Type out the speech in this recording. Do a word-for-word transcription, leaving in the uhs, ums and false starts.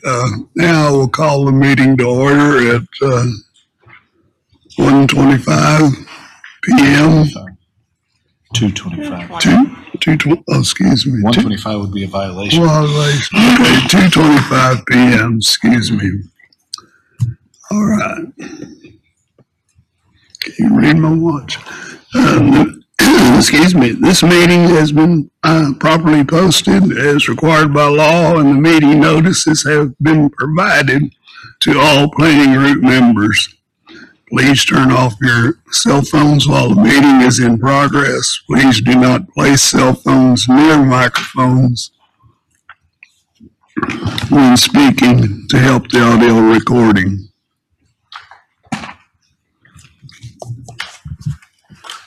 Uh, now we'll call the meeting to order at uh, one twenty-five p m two twenty-five. Two, two, tw- oh, excuse me. one twenty-five would be a violation. Violation. Okay, two twenty-five p m Excuse me. All right. Can you read my watch? Um, excuse me. This meeting has been uh, properly posted as required by law, and the meeting notices have been provided to all planning group members. Please turn off your cell phones while the meeting is in progress. Please do not place cell phones near microphones when speaking to help the audio recording.